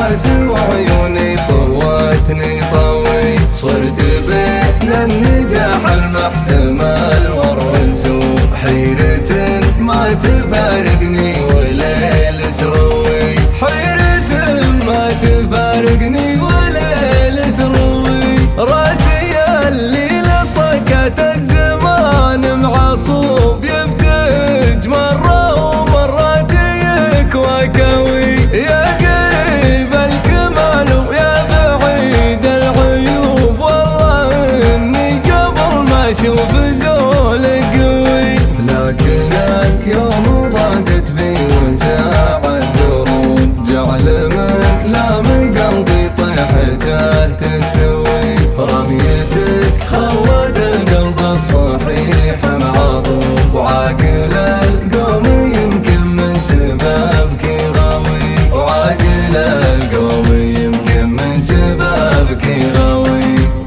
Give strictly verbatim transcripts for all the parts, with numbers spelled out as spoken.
الناس وعيوني طوتني طوي، صرت بين النجاح المحتمل والرسوم، حيرة ما تفارقني وليل سروي، حيرة ما تفارقني وليل سروي، راسي اللي لصقت الزمان معصوب يفتج مرة ومرة تيك وكوي، يا قريب الكمال ويا بعيد العيوب، والله اني قبل ما اشوف زول قوي، لكن اليوم ضاقت بي وساعة الدروب، جعل من لام قلبي طيحته تستوي، رميتك خلت القلب الصحيح معطوب، وعاقل القوم يمكن من سبابك غاوي، وعاقل القوم يمكن من سبابك غاوي.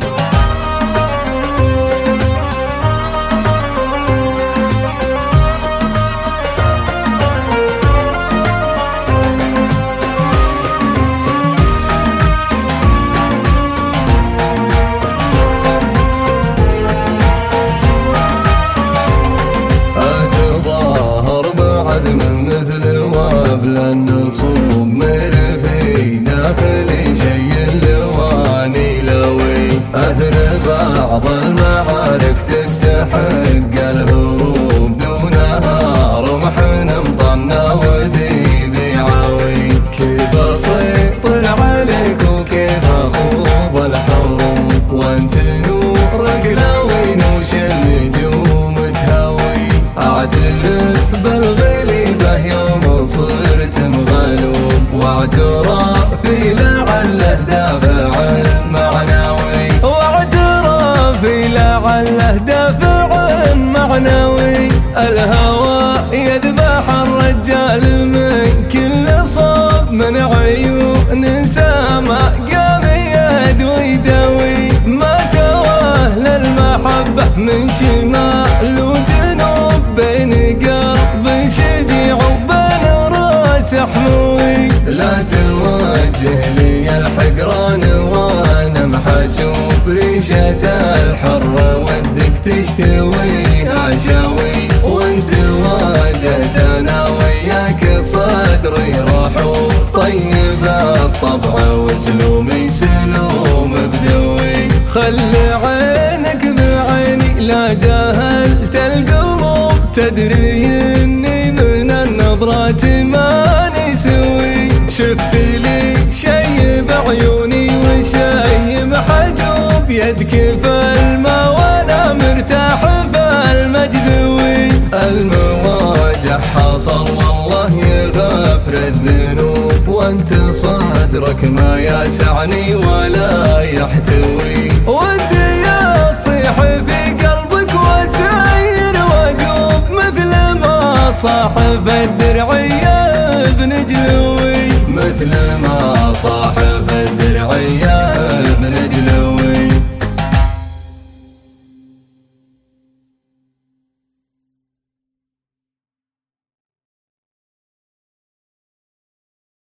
من مثل وابل النصوب مرفي داخلي شي اللواني لوي، أثر بعض المعارك تستحق الهروب، دونها رمح مطنى ودي بيعاوي، كيف اسيطر عليك وكيف اخوض الحروب، وانت نورك لاوين وش النجوم تهاوي، اعترف بالغليبة يوم صرت مغلوب، واعترافي لعله دافع معنوي، واعترافي لعله دافع معنوي، الهوى يذبح الرجال من كل صوب، من عيون سما قام يدوي يدوي، ما تواه للمحبة من شمال وجنوب، بين قلب شجيع وبين راس حموي، لا توجه لي الحقران وانا محسوب، ريشة الحر ودك تشتويها شاوي، وانت واجهت انا وياك صدري رحوب، طيب الطبع وسلومي سلوم بدوي، خلي عينك بعيني لا جاهلت القلوب، تدري اني من النظرات ماني سوي، شفت لي شي بعيوني وشي محجوب، يدك في الماء وانا مرتاح في المجذوي، المواجع حصل والله يغفر الذنوب، وانت صدرك ما يسعني ولا يحتوي، ودي اصيح في قلبك وساير وجوب، مثل ما صاحب الدرعية ابن جلوي، مثل ما صاحب الدرعية